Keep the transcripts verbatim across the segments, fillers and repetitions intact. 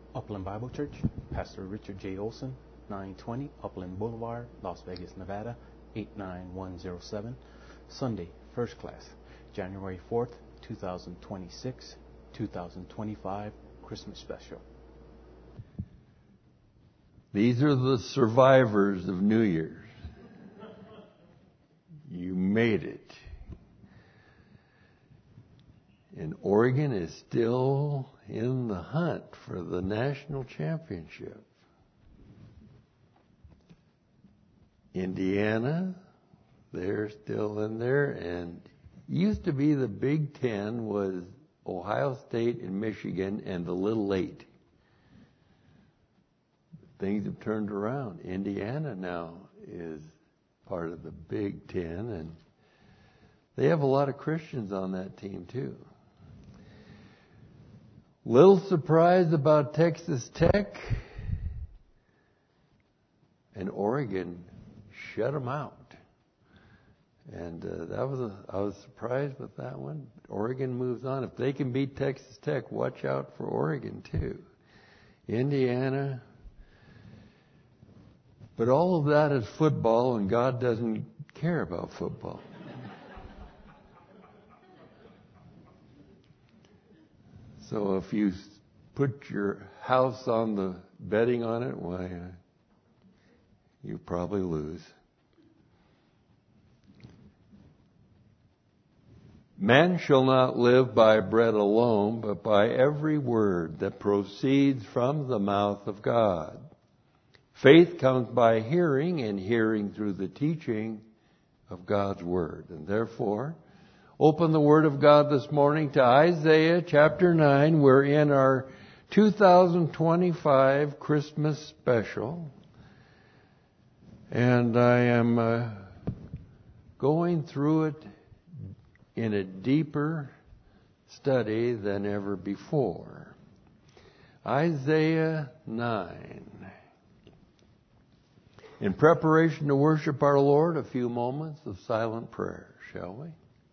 Upland Bible Church, Pastor Richard J. Olson, nine twenty Upland Boulevard, Las Vegas, Nevada, eight nine one zero seven. Sunday, First Class, January fourth, twenty twenty-six, twenty twenty-five, Christmas Special. These are the survivors of New Year's. You made it. And Oregon is still in the hunt for the national championship. Indiana, they're still in there. And used to be the Big Ten was Ohio State and Michigan and the Little Eight. Things have turned around. Indiana now is part of the Big Ten, and they have a lot of Christians on that team too. Little surprised about Texas Tech, and Oregon shut them out. And uh, that was a, I was surprised with that one. Oregon moves on. If they can beat Texas Tech, watch out for Oregon too. Indiana. But all of that is football, and God doesn't care about football. So if you put your house on the betting on it, why, uh, you probably lose. Man shall not live by bread alone, but by every word that proceeds from the mouth of God. Faith comes by hearing, and hearing through the teaching of God's Word. And therefore, open the Word of God this morning to Isaiah chapter nine. We're in our two thousand twenty-five Christmas special. And I am uh, going through it in a deeper study than ever before. Isaiah nine. In preparation to worship our Lord, a few moments of silent prayer, shall we?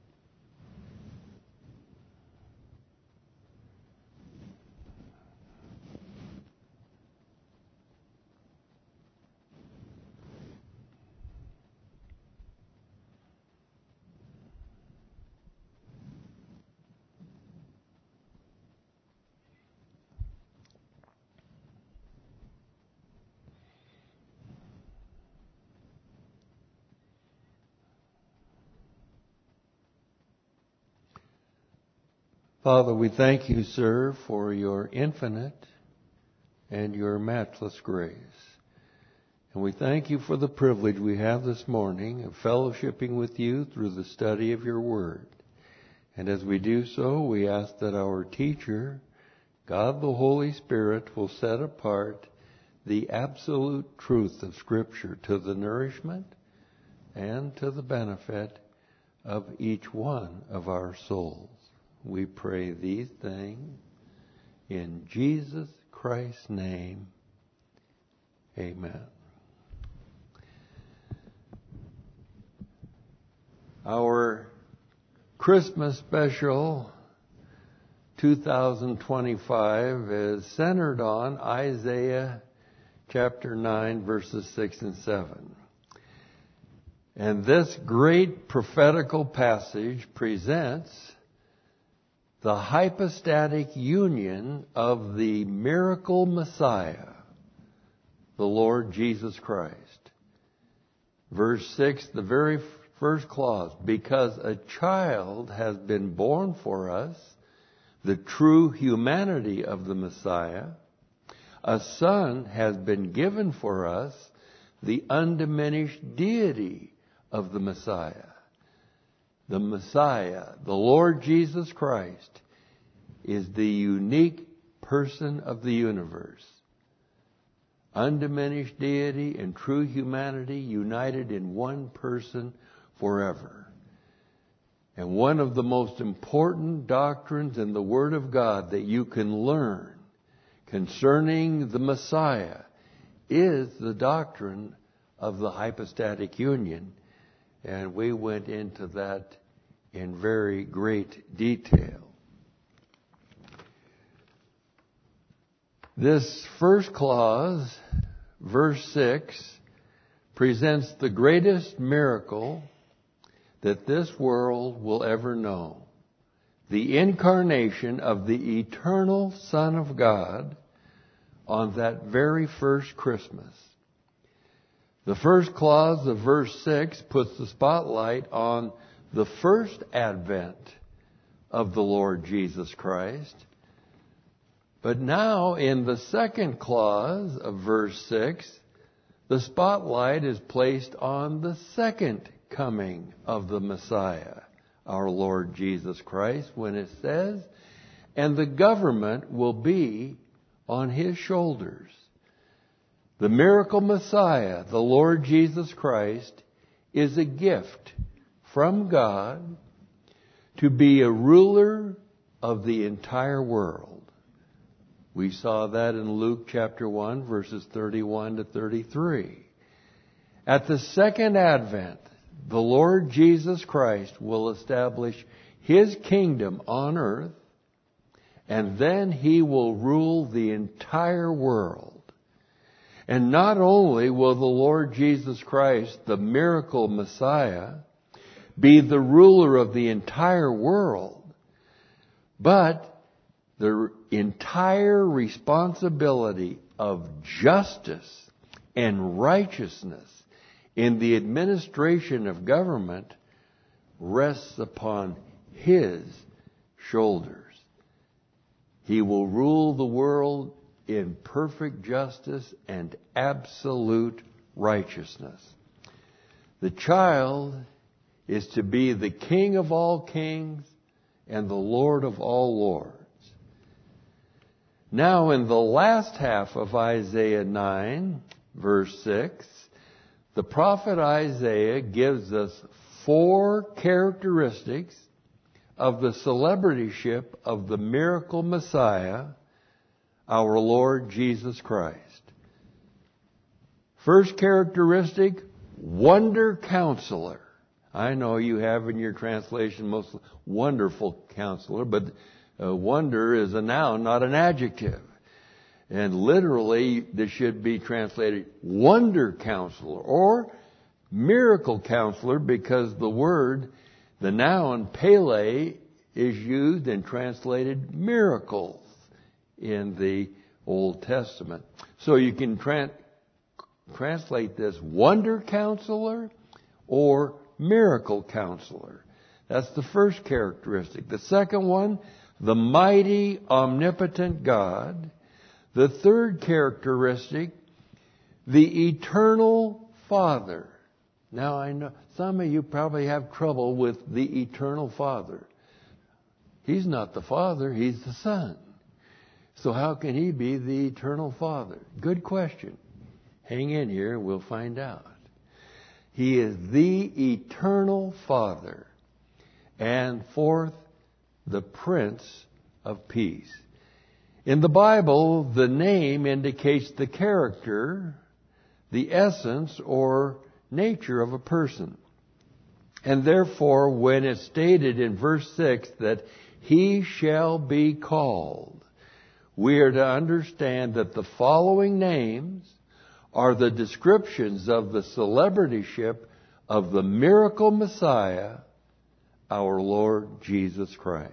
Father, we thank you, sir, for your infinite and your matchless grace. And we thank you for the privilege we have this morning of fellowshipping with you through the study of your word. And as we do so, we ask that our teacher, God the Holy Spirit, will set apart the absolute truth of Scripture to the nourishment and to the benefit of each one of our souls. We pray these things in Jesus Christ's name. Amen. Our Christmas special two thousand twenty-five is centered on Isaiah chapter nine, verses six and seven. And this great prophetical passage presents the hypostatic union of the miracle Messiah, the Lord Jesus Christ. Verse six, the very first clause, because a child has been born for us, the true humanity of the Messiah, a son has been given for us, the undiminished deity of the Messiah. The Messiah, the Lord Jesus Christ, is the unique person of the universe. Undiminished deity and true humanity united in one person forever. And one of the most important doctrines in the Word of God that you can learn concerning the Messiah is the doctrine of the hypostatic union. And we went into that in very great detail. This first clause, verse six, presents the greatest miracle that this world will ever know. The incarnation of the eternal Son of God on that very first Christmas. The first clause of verse six puts the spotlight on the first advent of the Lord Jesus Christ. But now in the second clause of verse six, the spotlight is placed on the second coming of the Messiah, our Lord Jesus Christ, when it says, and the government will be on his shoulders. The miracle Messiah, the Lord Jesus Christ, is a gift from God to be a ruler of the entire world. We saw that in Luke chapter one, verses thirty-one to thirty-three. At the second advent, the Lord Jesus Christ will establish his kingdom on earth, and then he will rule the entire world. And not only will the Lord Jesus Christ, the miracle Messiah, be the ruler of the entire world, but the entire responsibility of justice and righteousness in the administration of government rests upon his shoulders. He will rule the world in perfect justice and absolute righteousness. The child is to be the King of all kings and the Lord of all lords. Now in the last half of Isaiah nine, verse six, the prophet Isaiah gives us four characteristics of the celebrityship of the miracle Messiah, our Lord Jesus Christ. First characteristic, wonder counselor. I know you have in your translation most wonderful counselor, but uh, wonder is a noun, not an adjective. And literally, this should be translated wonder counselor or miracle counselor, because the word, the noun Pele, is used and translated miracles in the Old Testament. So you can tra- translate this wonder counselor or miracle counselor. That's the first characteristic. The second one, the mighty, omnipotent God. The third characteristic, the eternal Father. Now I know some of you probably have trouble with the eternal Father. He's not the Father, he's the Son. So how can he be the eternal Father? Good question. Hang in here and we'll find out. He is the eternal Father. And fourth, the Prince of Peace. In the Bible, the name indicates the character, the essence, or nature of a person. And therefore, when it's stated in verse six that he shall be called, we are to understand that the following names are the descriptions of the celebrityship of the miracle Messiah, our Lord Jesus Christ.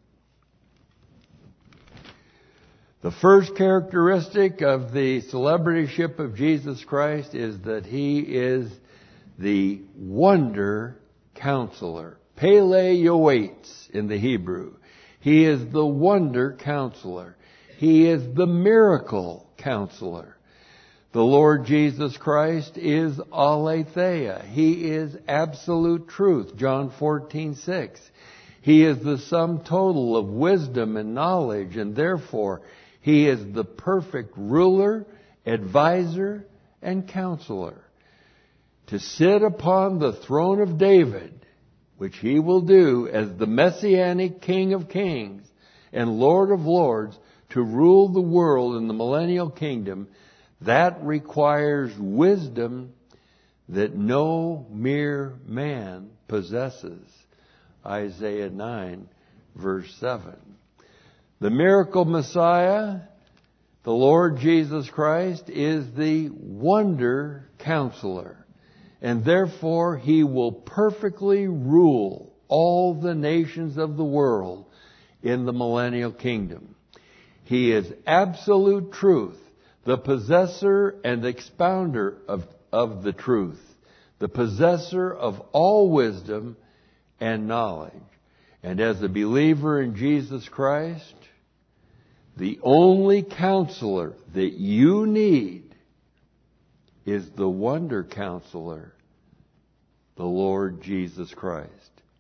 The first characteristic of the celebrityship of Jesus Christ is that he is the wonder counselor. Pele Yoetz in the Hebrew. He is the wonder counselor. He is the miracle counselor. The Lord Jesus Christ is aletheia. He is absolute truth. John fourteen six. He is the sum total of wisdom and knowledge, and therefore he is the perfect ruler, advisor, and counselor. To sit upon the throne of David, which he will do as the Messianic King of Kings and Lord of Lords, to rule the world in the millennial kingdom, that requires wisdom that no mere man possesses. Isaiah nine, verse seven. The miracle Messiah The Lord Jesus Christ is the Wonder Counselor, and therefore He will perfectly rule all the nations of the world in the millennial kingdom. He is absolute truth, the possessor and expounder of, of the truth, the possessor of all wisdom and knowledge. And as a believer in Jesus Christ, the only counselor that you need is the Wonder Counselor, the Lord Jesus Christ.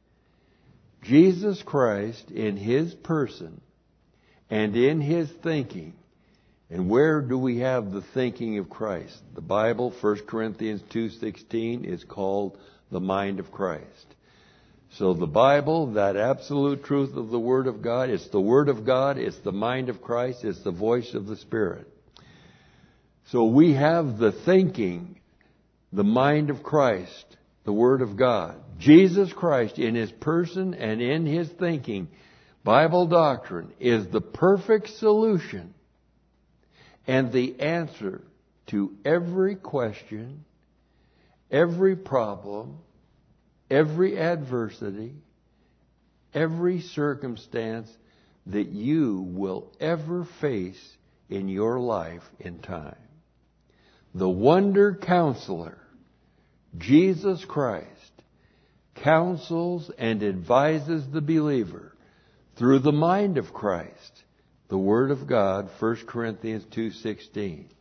Jesus Christ in His person and in His thinking. And where do we have the thinking of Christ? The Bible, First Corinthians two sixteen, is called the mind of Christ. So the Bible, that absolute truth of the Word of God, it's the Word of God, it's the mind of Christ, it's the voice of the Spirit. So we have the thinking, the mind of Christ, the Word of God. Jesus Christ in His person and in His thinking, Bible doctrine, is the perfect solution and the answer to every question, every problem, every adversity, every circumstance that you will ever face in your life in time. The Wonder Counselor, Jesus Christ, counsels and advises the believer through the mind of Christ, the Word of God, First Corinthians two sixteen.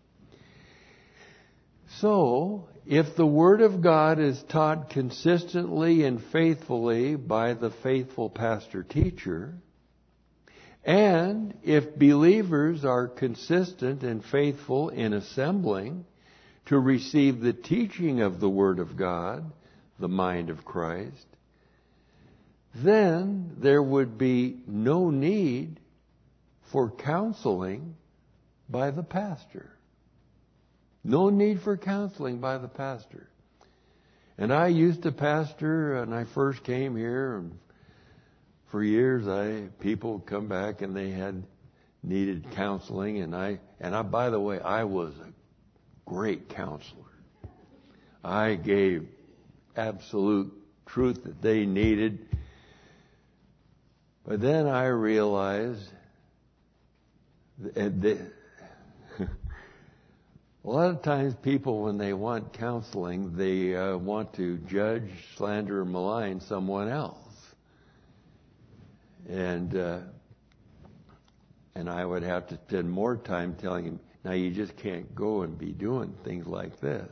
So, if the Word of God is taught consistently and faithfully by the faithful pastor-teacher, and if believers are consistent and faithful in assembling to receive the teaching of the Word of God, the mind of Christ, then there would be no need for counseling by the pastor. No need for counseling by the pastor. And I used to pastor when I first came here, and for years I people would come back and they had needed counseling, and I and I by the way, I was a great counselor. I gave absolute truth that they needed. But then I realized that they, a lot of times people, when they want counseling, they uh, want to judge, slander, or malign someone else. And uh, and I would have to spend more time telling him, now you just can't go and be doing things like this.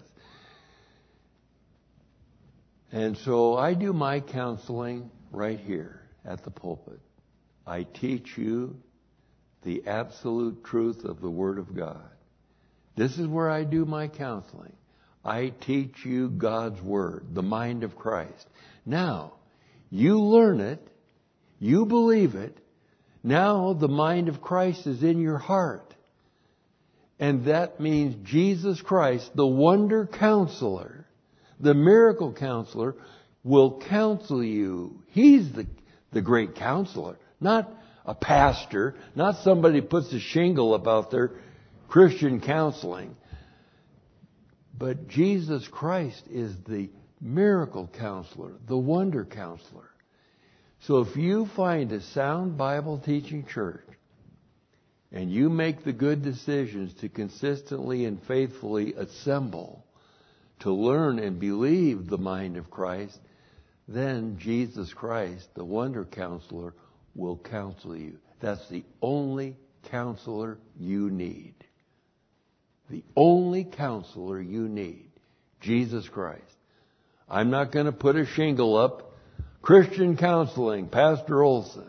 And so I do my counseling right here at the pulpit. I teach you the absolute truth of the Word of God. This is where I do my counseling. I teach you God's Word, the mind of Christ. Now, you learn it, you believe it, now the mind of Christ is in your heart. And that means Jesus Christ, the Wonder Counselor, the Miracle Counselor, will counsel you. He's the, the great counselor, not a pastor, not somebody who puts a shingle about their Christian counseling. But Jesus Christ is the Miracle Counselor, the Wonder Counselor. So if you find a sound Bible teaching church and you make the good decisions to consistently and faithfully assemble to learn and believe the mind of Christ, then Jesus Christ, the Wonder Counselor, will counsel you. That's the only counselor you need. The only counselor you need. Jesus Christ. I'm not going to put a shingle up. Christian counseling, Pastor Olson.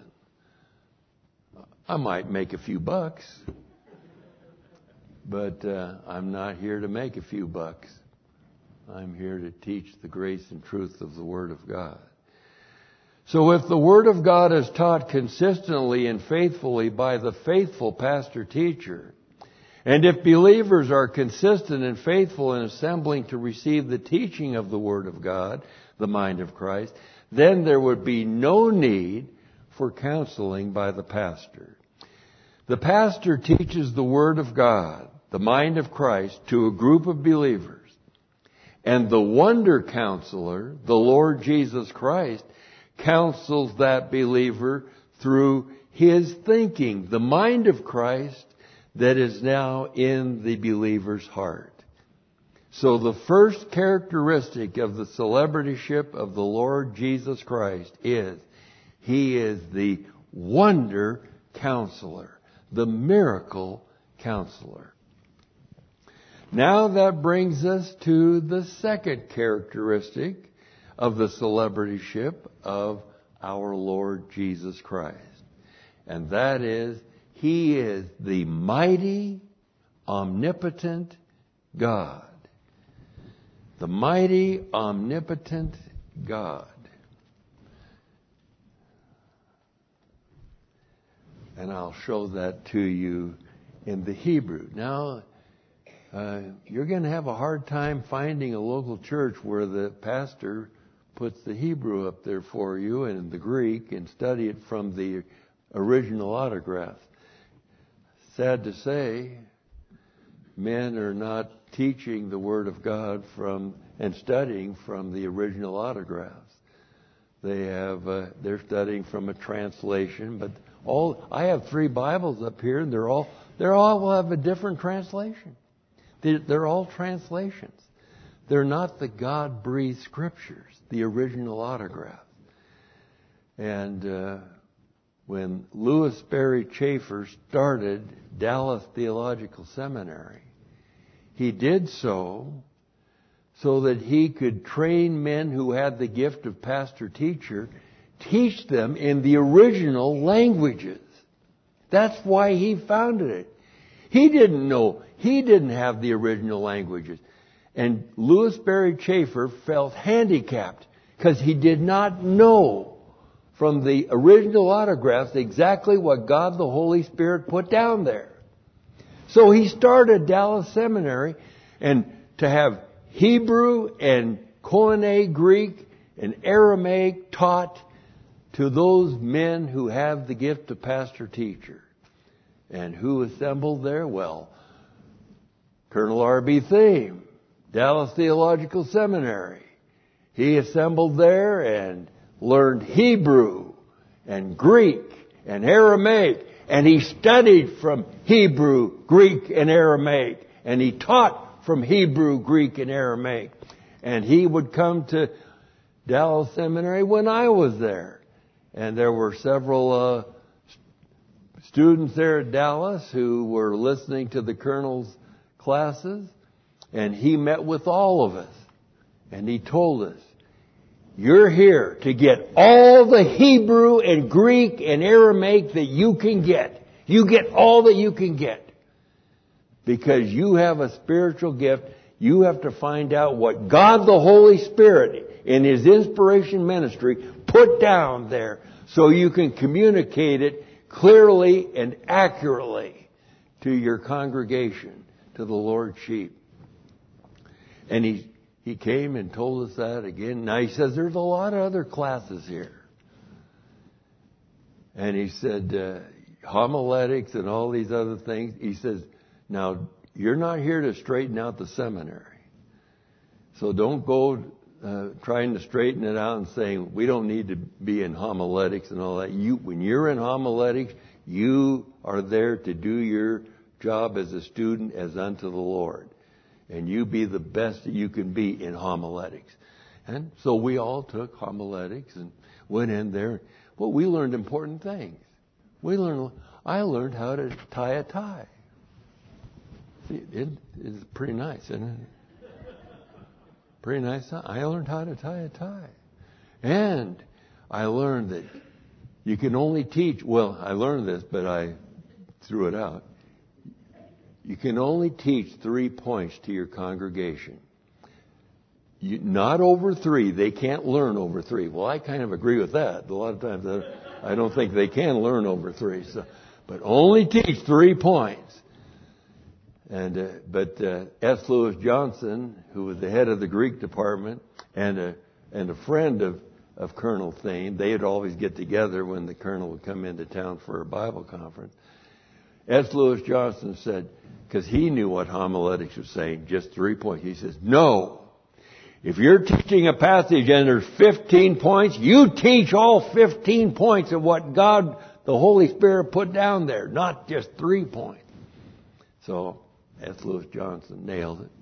I might make a few bucks. But uh, I'm not here to make a few bucks. I'm here to teach the grace and truth of the Word of God. So if the Word of God is taught consistently and faithfully by the faithful pastor-teacher, and if believers are consistent and faithful in assembling to receive the teaching of the Word of God, the mind of Christ, then there would be no need for counseling by the pastor. The pastor teaches the Word of God, the mind of Christ, to a group of believers. And the wonder counselor, the Lord Jesus Christ, counsels that believer through his thinking, the mind of Christ that is now in the believer's heart. So the first characteristic of the celebrityship of the Lord Jesus Christ is he is the wonder counselor, the miracle counselor. Now that brings us to the second characteristic of the celebrityship of our Lord Jesus Christ. And that is, he is the mighty, omnipotent God. The mighty, omnipotent God. And I'll show that to you in the Hebrew. Now, uh, you're going to have a hard time finding a local church where the pastor puts the Hebrew up there for you and the Greek and study it from the original autograph. Sad to say, men are not teaching the Word of God from and studying from the original autographs. They have uh, they're studying from a translation, but all I have three Bibles up here, and they're all they're all will have a different translation. They're, they're all translations. They're not the God-breathed scriptures, the original autograph. And uh, when Lewis Berry Chafer started Dallas Theological Seminary, he did so so that he could train men who had the gift of pastor-teacher, teach them in the original languages. That's why he founded it. He didn't know. He didn't have the original languages. And Lewis Berry Chafer felt handicapped because he did not know from the original autographs exactly what God the Holy Spirit put down there. So he started Dallas Seminary, and to have Hebrew and Koine Greek and Aramaic taught to those men who have the gift of pastor-teacher. And who assembled there? Well, Colonel R B Thiem, Dallas Theological Seminary. He assembled there and learned Hebrew and Greek and Aramaic. And he studied from Hebrew, Greek, and Aramaic. And he taught from Hebrew, Greek, and Aramaic. And he would come to Dallas Seminary when I was there. And there were several uh, students there at Dallas who were listening to the colonel's classes. And he met with all of us. And he told us, you're here to get all the Hebrew and Greek and Aramaic that you can get. You get all that you can get. Because you have a spiritual gift. You have to find out what God the Holy Spirit in His inspiration ministry put down there so you can communicate it clearly and accurately to your congregation, to the Lord's sheep. And he He came and told us that again. Now he says there's a lot of other classes here. And he said uh, homiletics and all these other things. He says, now you're not here to straighten out the seminary. So don't go uh, trying to straighten it out and saying we don't need to be in homiletics and all that. You, when you're in homiletics, you are there to do your job as a student as unto the Lord. And you be the best that you can be in homiletics. And so we all took homiletics and went in there. Well, we learned important things. We learned. I learned how to tie a tie. See, it, it's pretty nice, isn't it? Pretty nice. I learned how to tie a tie. And I learned that you can only teach. Well, I learned this, but I threw it out. You can only teach three points to your congregation. You, not over three. They can't learn over three. Well, I kind of agree with that. A lot of times I, I don't think they can learn over three. So, but only teach three points. And uh, but uh, S. Lewis Johnson, who was the head of the Greek department and a and a friend of of Colonel Thiem, they'd always get together when the colonel would come into town for a Bible conference. S. Lewis Johnson said, because he knew what homiletics was saying, just three points. He says, no. If you're teaching a passage and there's fifteen points, you teach all fifteen points of what God, the Holy Spirit, put down there, not just three points. So, S. Lewis Johnson nailed it.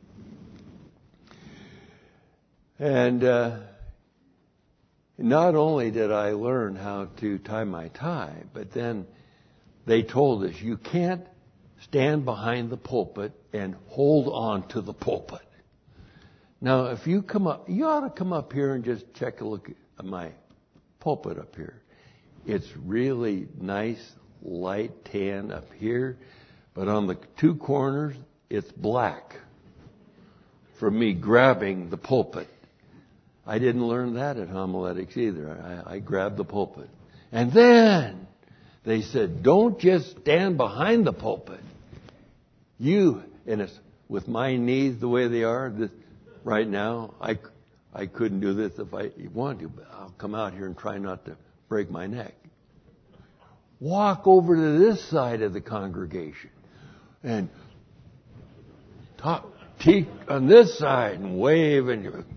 And uh, not only did I learn how to tie my tie, but then they told us you can't stand behind the pulpit and hold on to the pulpit. Now, if you come up, you ought to come up here and just check a look at my pulpit up here. It's really nice, light tan up here, but on the two corners, it's black from me grabbing the pulpit. I didn't learn that at homiletics either. I, I grabbed the pulpit. And then they said, don't just stand behind the pulpit. You, and it's with my knees the way they are, this, right now, I, I couldn't do this if I wanted to, but I'll come out here and try not to break my neck. Walk over to this side of the congregation and talk, teach on this side and wave and you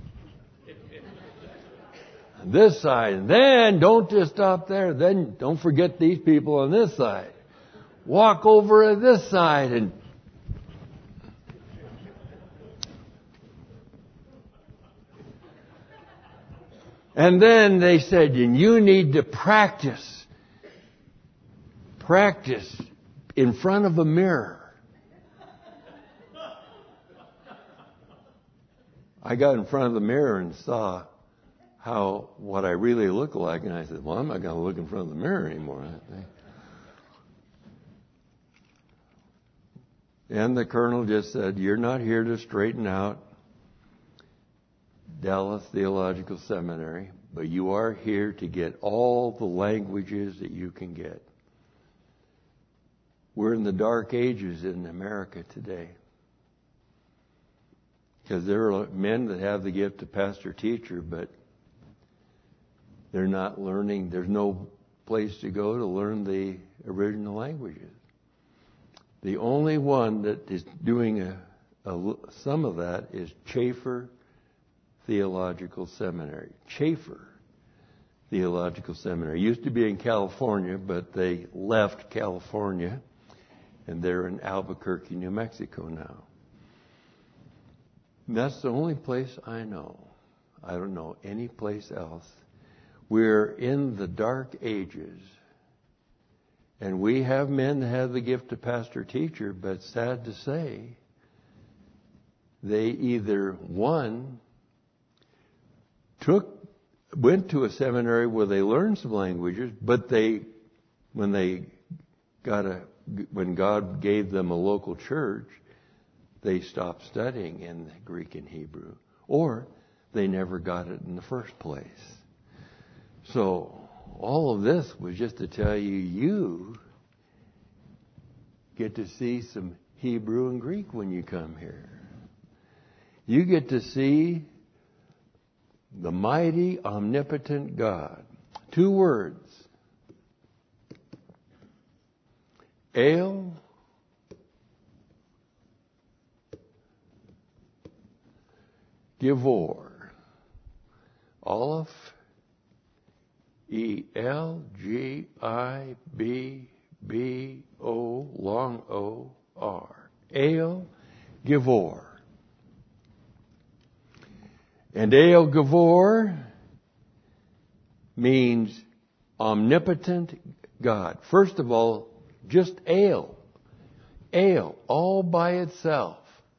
on this side. And then don't just stop there. Then don't forget these people on this side. Walk over to this side and And then they said, and you need to practice. Practice in front of a mirror. I got in front of the mirror and saw how, what I really look like. And I said, well, I'm not going to look in front of the mirror anymore. And the colonel just said, you're not here to straighten out Dallas Theological Seminary, but you are here to get all the languages that you can get. We're in the dark ages in America today. Because there are men that have the gift of pastor-teacher, but they're not learning. There's no place to go to learn the original languages. The only one that is doing a, a, some of that is Chafer Theological Seminary. Chafer Theological Seminary. It used to be in California, but they left California, and they're in Albuquerque, New Mexico now. And that's the only place I know. I don't know any place else. We're in the dark ages. And we have men that have the gift of pastor-teacher, but sad to say, they either, one, took, went to a seminary where they learned some languages, but they, when they got a, when God gave them a local church, they stopped studying in Greek and Hebrew, or they never got it in the first place. So all of this was just to tell you, you get to see some Hebrew and Greek when you come here. You get to see the mighty, omnipotent God. Two words. El Givor. Aleph. E L G I B B O, long O, R. El Givor. And El Givor means omnipotent God. First of all, just El. El, all by itself.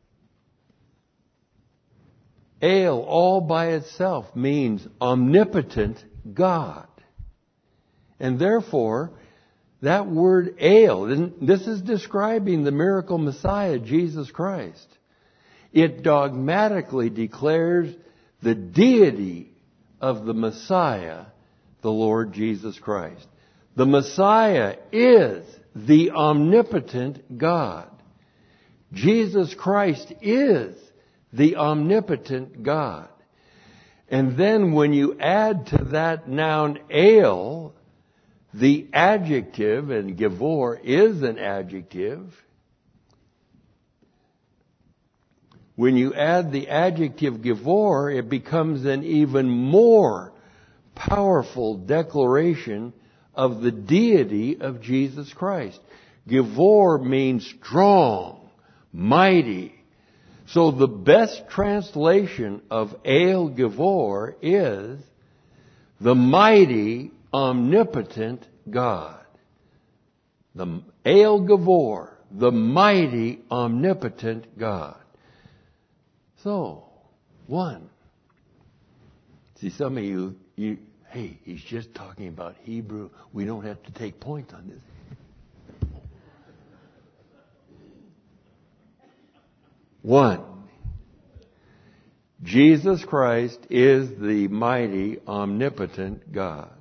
El, all by itself, means omnipotent God. And therefore, that word El, this is describing the miracle Messiah, Jesus Christ. It dogmatically declares the deity of the Messiah, the Lord Jesus Christ. The Messiah is the omnipotent God. Jesus Christ is the omnipotent God. And then when you add to that noun El, the adjective, and Givor is an adjective. When you add the adjective Givor, it becomes an even more powerful declaration of the deity of Jesus Christ. Givor means strong, mighty. So the best translation of El Givor is the mighty, omnipotent God. The El Givor, the mighty, omnipotent God. So, one. See, some of you, you, hey, he's just talking about Hebrew. We don't have to take point on this. One. Jesus Christ is the mighty, omnipotent God.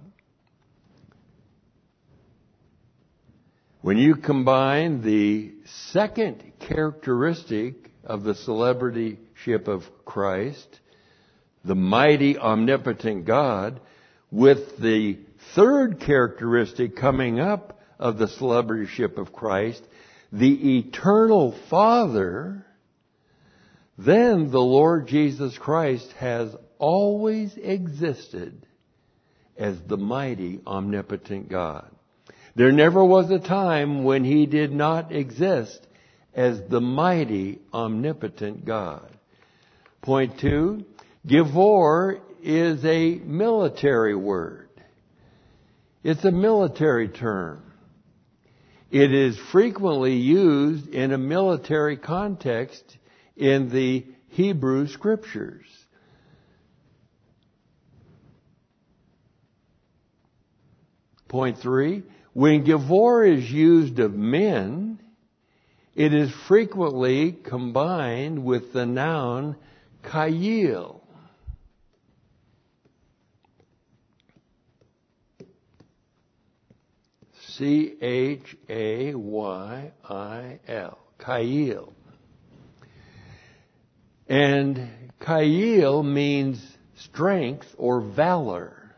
When you combine the second characteristic of the celebrityship of Christ, the mighty, omnipotent God, with the third characteristic coming up of the celebrityship of Christ, the eternal Father, then the Lord Jesus Christ has always existed as the mighty, omnipotent God. There never was a time when He did not exist as the mighty, omnipotent God. Point two, Givor is a military word. It's a military term. It is frequently used in a military context in the Hebrew Scriptures. Point three, when Givor is used of men, it is frequently combined with the noun Chayil. C H A Y I L. Chayil. And Chayil means strength or valor.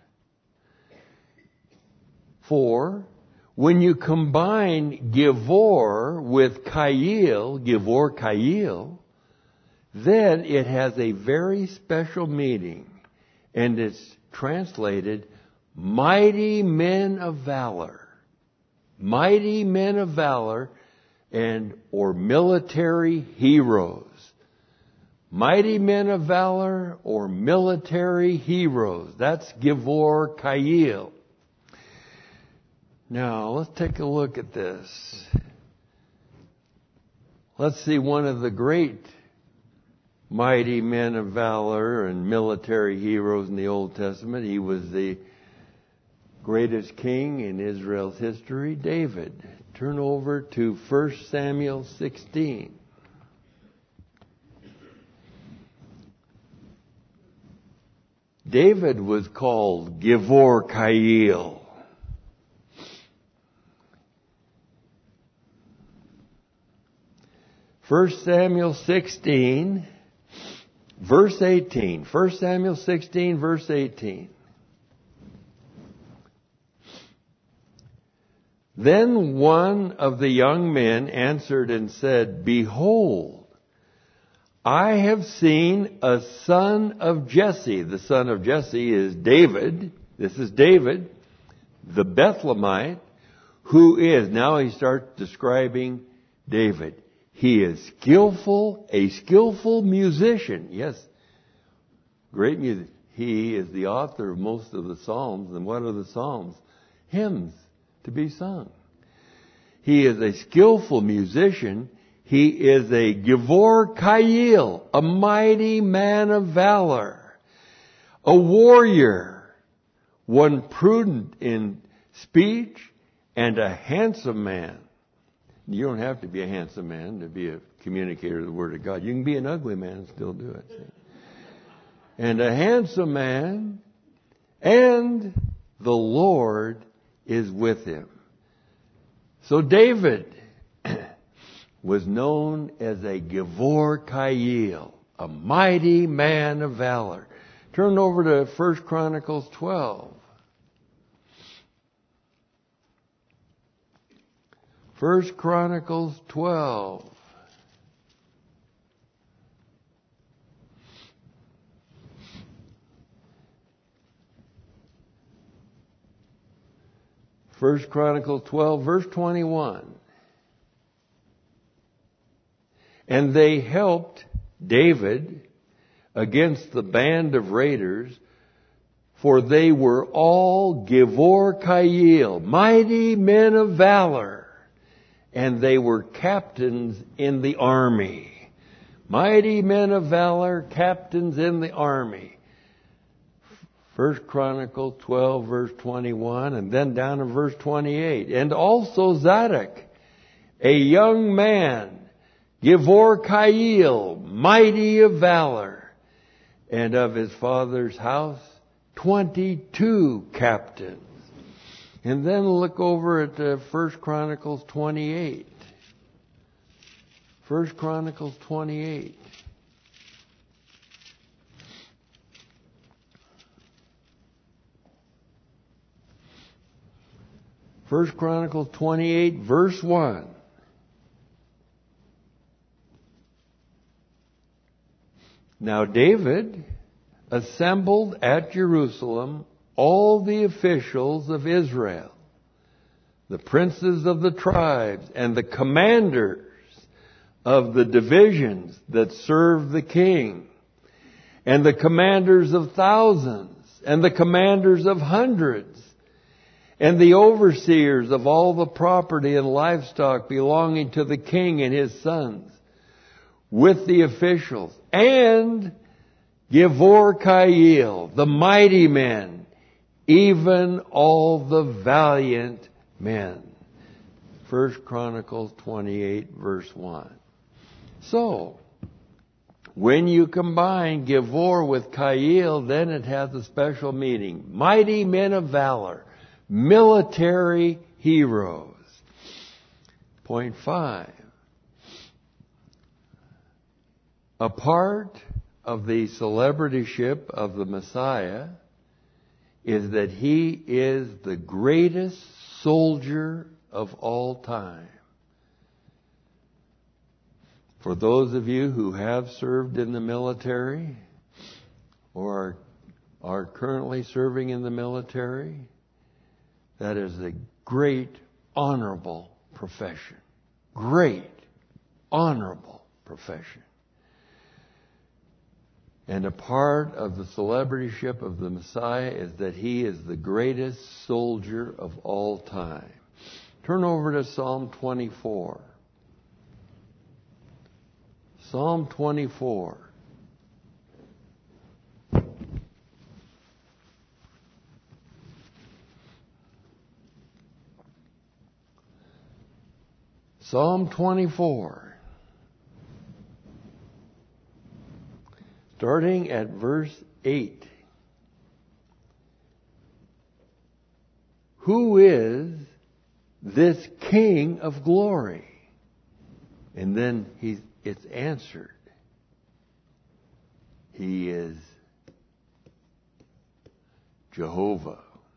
For when you combine Givor with Chayil, Givor Chayil, then it has a very special meaning. And it's translated mighty men of valor. Mighty men of valor and or military heroes. Mighty men of valor or military heroes. That's Givor Chayil. Now, let's take a look at this. Let's see one of the great mighty men of valor and military heroes in the Old Testament. He was the greatest king in Israel's history, David. Turn over to First Samuel sixteen. David was called Givor Chayil. First Samuel sixteen, verse eighteen. First Samuel sixteen, verse eighteen. Then one of the young men answered and said, Behold, I have seen a son of Jesse. The son of Jesse is David. This is David, the Bethlehemite, who is, now he starts describing David. He is skillful, a skillful musician. Yes, great music. He is the author of most of the Psalms. And what are the Psalms? Hymns to be sung. He is a skillful musician. He is a Givor Chayil, a mighty man of valor, a warrior, one prudent in speech, and a handsome man. You don't have to be a handsome man to be a communicator of the Word of God. You can be an ugly man and still do it. See? And a handsome man, and the Lord is with him. So David was known as a Givor Chayil, a mighty man of valor. Turn over to First Chronicles twelve. First Chronicles twelve. First Chronicles twelve, verse twenty-one. And they helped David against the band of raiders, for they were all Givor Chayil, mighty men of valor, and they were captains in the army. Mighty men of valor, captains in the army. First Chronicles twelve, verse twenty-one, and then down to verse twenty-eight. And also Zadok, a young man, Givor Chayil, mighty of valor, and of his father's house, twenty-two captains. And then look over at uh, First Chronicles twenty-eight. First Chronicles twenty-eight. First Chronicles twenty-eight, verse one. Now David assembled at Jerusalem all the officials of Israel, the princes of the tribes, and the commanders of the divisions that served the king, and the commanders of thousands, and the commanders of hundreds, and the overseers of all the property and livestock belonging to the king and his sons, with the officials, and Givor Chayil, the mighty men, even all the valiant men. First Chronicles twenty-eight, verse one. So, when you combine Givor with Chayil, then it has a special meaning. Mighty men of valor, military heroes. Point five. A part of the celebrityship of the Messiah is that he is the greatest soldier of all time. For those of you who have served in the military or are currently serving in the military, that is a great, honorable profession. Great, honorable profession. And a part of the celebrityship of the Messiah is that he is the greatest soldier of all time. Turn over to Psalm twenty-four. Psalm twenty-four. Psalm twenty-four. Starting at verse eight. Who is this King of glory? And then he's, it's answered. He is Jehovah.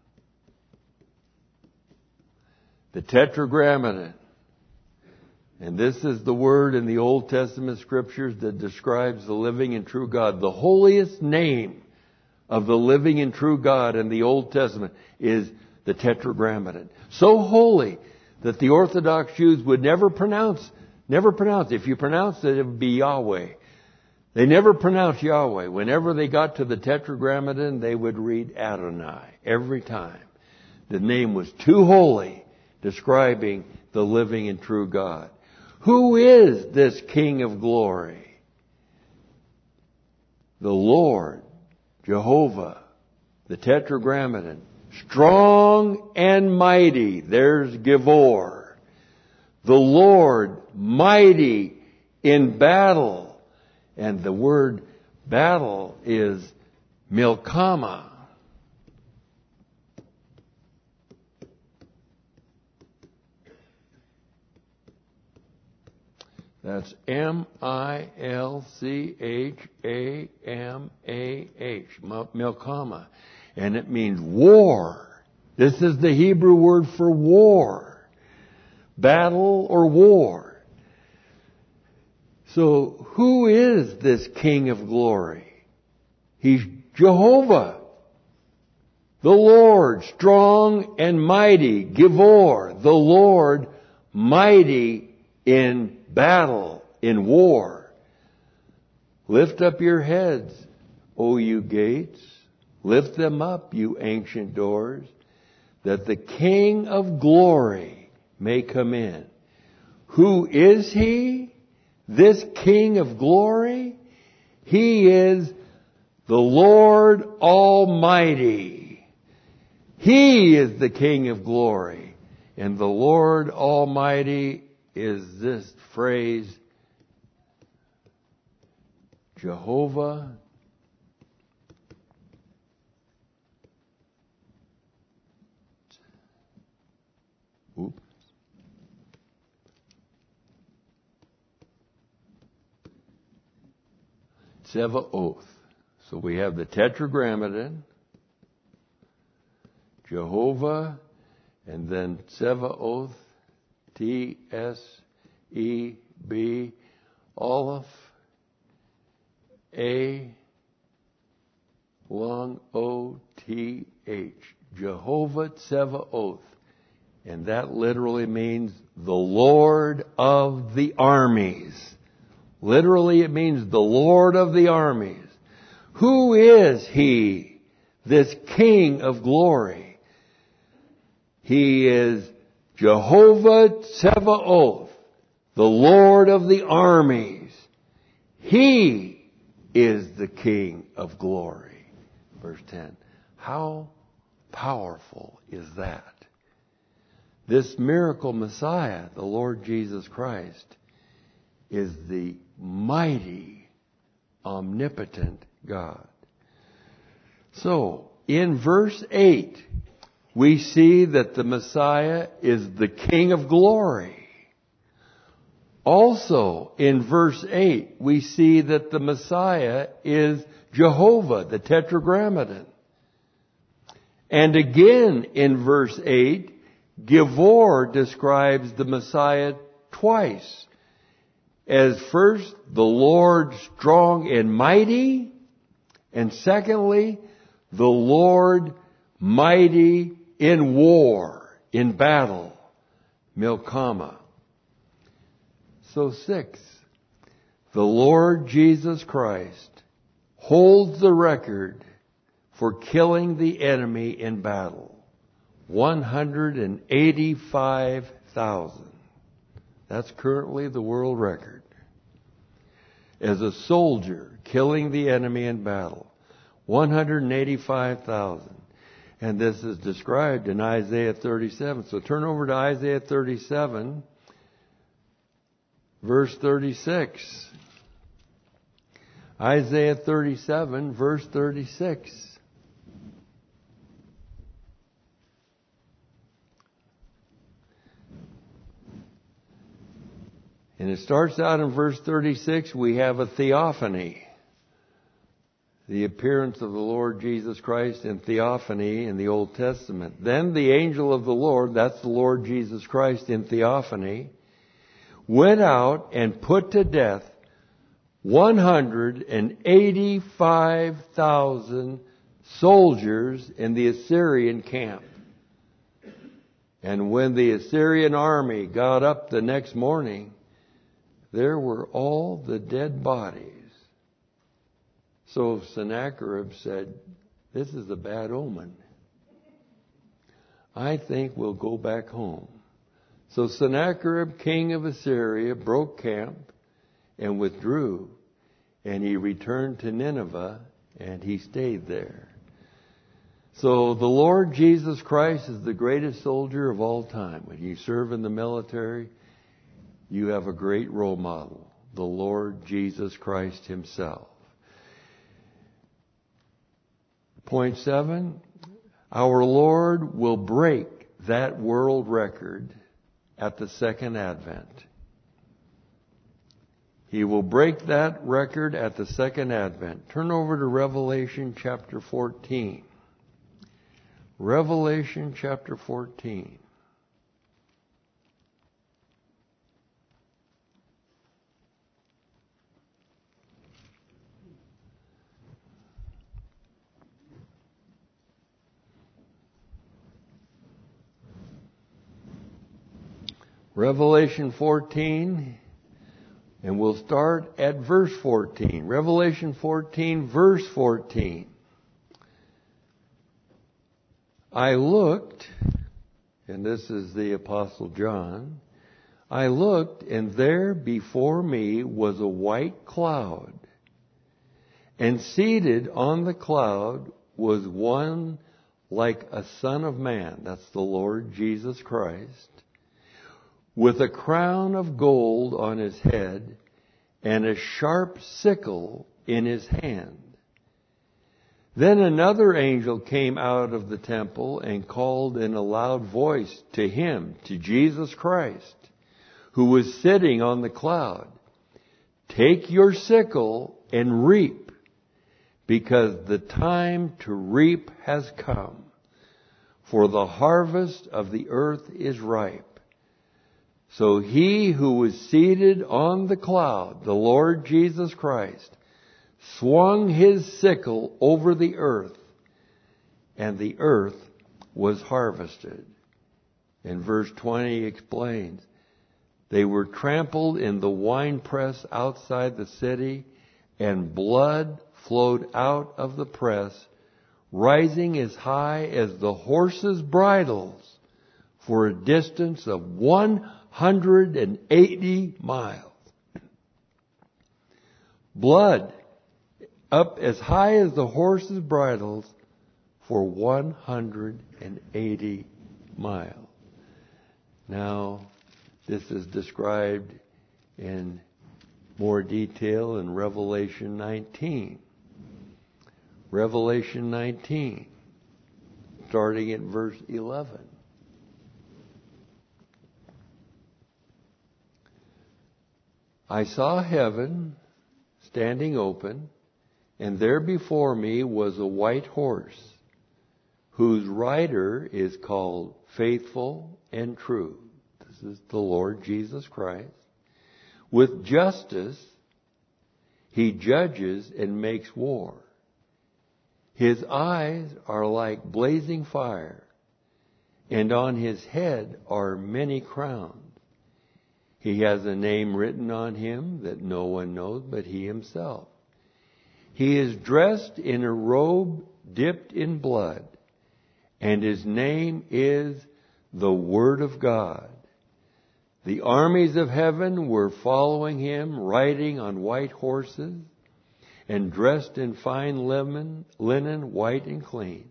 The Tetragrammaton. And this is the word in the Old Testament scriptures that describes the living and true God. The holiest name of the living and true God in the Old Testament is the Tetragrammaton. So holy that the Orthodox Jews would never pronounce, never pronounce. If you pronounced it, it would be Yahweh. They never pronounced Yahweh. Whenever they got to the Tetragrammaton, they would read Adonai every time. The name was too holy, describing the living and true God. Who is this King of glory? The Lord, Jehovah, the Tetragrammaton, strong and mighty. There's Givor. The Lord, mighty in battle. And the word battle is milkama. That's M I L C H A M A H, milkama. And it means war. This is the Hebrew word for war. battle or war. So who is this King of glory? He's Jehovah, the Lord, strong and mighty, Givor, the Lord, mighty in battle, in war. Lift up your heads, O you gates. Lift them up, you ancient doors, that the King of glory may come in. Who is He? This King of glory? He is the Lord Almighty. He is the King of glory. And the Lord Almighty is this phrase, Jehovah Oops. Tsevaoth. So we have the Tetragrammaton, Jehovah, and then Tsevaoth, T S E B, Aleph, A, long O T H, Jehovah Tsevaoth. And that literally means the Lord of the armies. Literally it means the Lord of the armies. Who is He, this King of glory? He is Jehovah Tsevaoth, the Lord of the armies. He is the King of glory. Verse ten. How powerful is that? This miracle Messiah, the Lord Jesus Christ, is the mighty, omnipotent God. So, in verse eight, we see that the Messiah is the King of glory. Also, in verse eight, we see that the Messiah is Jehovah, the Tetragrammaton. And again, in verse eight, Givor describes the Messiah twice. As first, the Lord strong and mighty, and secondly, the Lord mighty in war, in battle, Milkama. So six, the Lord Jesus Christ holds the record for killing the enemy in battle. one hundred eighty-five thousand. That's currently the world record. As a soldier killing the enemy in battle. one hundred eighty-five thousand. And this is described in Isaiah thirty-seven. So turn over to Isaiah thirty-seven, verse thirty-six. Isaiah thirty-seven, verse thirty-six. And it starts out in verse thirty-six, we have a theophany. The appearance of the Lord Jesus Christ in theophany in the Old Testament. Then the angel of the Lord, that's the Lord Jesus Christ in theophany, went out and put to death one hundred eighty-five thousand soldiers in the Assyrian camp. And when the Assyrian army got up the next morning, there were all the dead bodies. So Sennacherib said, this is a bad omen. I think we'll go back home. So Sennacherib, king of Assyria, broke camp and withdrew. And he returned to Nineveh and he stayed there. So the Lord Jesus Christ is the greatest soldier of all time. When you serve in the military, you have a great role model, the Lord Jesus Christ Himself. Point seven, our Lord will break that world record at the second advent. He will break that record at the second advent. Turn over to Revelation chapter fourteen. Revelation chapter fourteen. Revelation fourteen, and we'll start at verse fourteen. Revelation fourteen, verse fourteen. I looked, and this is the Apostle John, I looked, and there before me was a white cloud, and seated on the cloud was one like a son of man, that's the Lord Jesus Christ, with a crown of gold on his head and a sharp sickle in his hand. Then another angel came out of the temple and called in a loud voice to him, to Jesus Christ, who was sitting on the cloud, "Take your sickle and reap, because the time to reap has come, for the harvest of the earth is ripe." So he who was seated on the cloud, the Lord Jesus Christ, swung his sickle over the earth, and the earth was harvested. And verse twenty explains, they were trampled in the winepress outside the city, and blood flowed out of the press, rising as high as the horses' bridles for a distance of one hundred eighty miles. Blood up as high as the horses' bridles for one hundred eighty miles. Now, this is described in more detail in Revelation nineteen. Revelation nineteen, starting at verse eleven. I saw heaven standing open, and there before me was a white horse, whose rider is called Faithful and True. This is the Lord Jesus Christ. With justice, he judges and makes war. His eyes are like blazing fire, and on his head are many crowns. He has a name written on him that no one knows but he himself. He is dressed in a robe dipped in blood, and his name is the Word of God. The armies of heaven were following him, riding on white horses, and dressed in fine linen, linen, white and clean.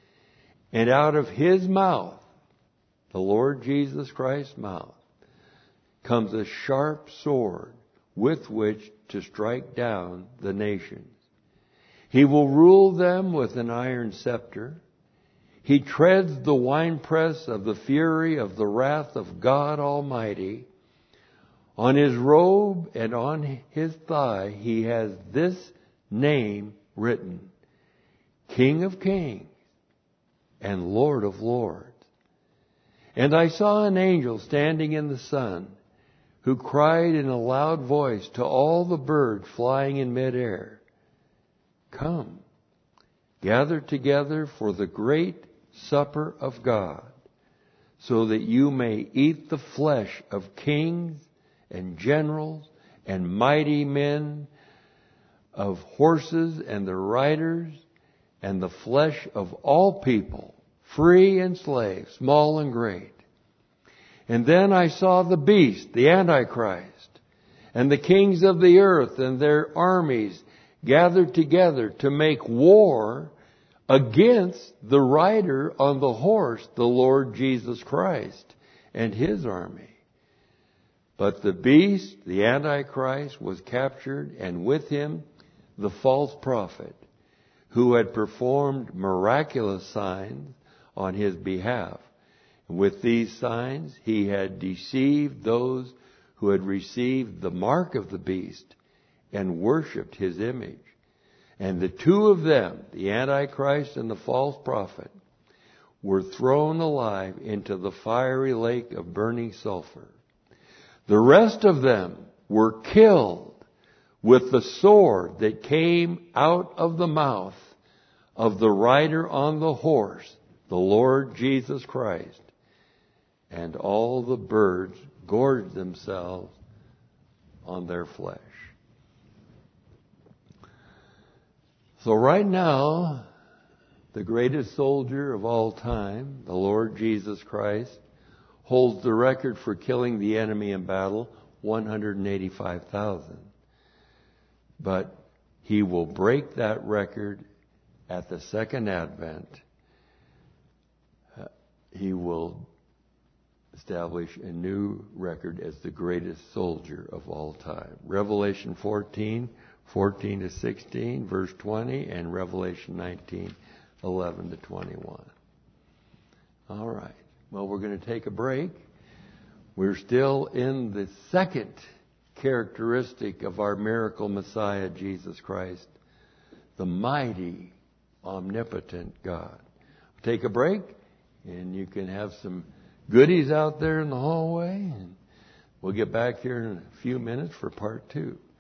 And out of his mouth, the Lord Jesus Christ's mouth, comes a sharp sword with which to strike down the nations. He will rule them with an iron scepter. He treads the winepress of the fury of the wrath of God Almighty. On his robe and on his thigh he has this name written, King of Kings and Lord of Lords. And I saw an angel standing in the sun, who cried in a loud voice to all the birds flying in midair, "Come, gather together for the great supper of God, so that you may eat the flesh of kings and generals and mighty men, of horses and their riders, and the flesh of all people, free and slave, small and great." And then I saw the beast, the Antichrist, and the kings of the earth and their armies gathered together to make war against the rider on the horse, the Lord Jesus Christ, and his army. But the beast, the Antichrist, was captured, and with him the false prophet, who had performed miraculous signs on his behalf. With these signs he had deceived those who had received the mark of the beast and worshipped his image. And the two of them, the Antichrist and the false prophet, were thrown alive into the fiery lake of burning sulfur. The rest of them were killed with the sword that came out of the mouth of the rider on the horse, the Lord Jesus Christ. And all the birds gorge themselves on their flesh. So right now, the greatest soldier of all time, the Lord Jesus Christ, holds the record for killing the enemy in battle, one hundred eighty-five thousand. But he will break that record at the second advent. Uh, he will establish a new record as the greatest soldier of all time. Revelation fourteen, fourteen to sixteen, verse twenty, and Revelation nineteen, eleven to twenty-one. All right. Well, we're going to take a break. We're still in the second characteristic of our miracle Messiah, Jesus Christ, the mighty, omnipotent God. Take a break, and you can have some goodies out there in the hallway, and we'll get back here in a few minutes for part two.